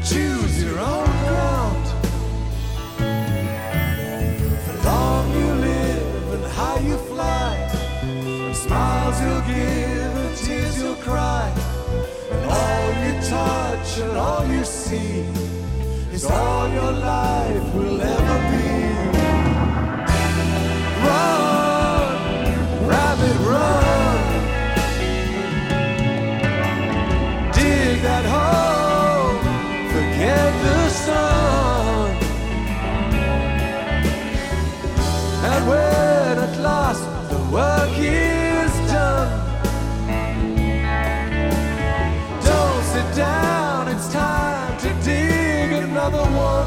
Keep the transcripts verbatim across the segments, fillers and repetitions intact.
choose your own ground. The long you live and high you fly, and smiles you'll give and tears you'll cry, and all you touch and all you see is all your life will ever be. Run, rabbit, run. Dig that hole, forget the sun. And when at last the work is done, don't sit down, it's time to dig another one.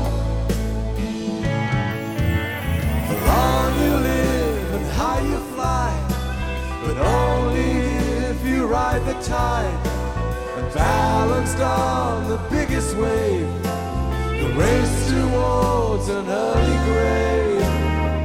The long you live and high you fly, but only if you ride the tide, and balanced on the biggest wave, the race towards an early grave.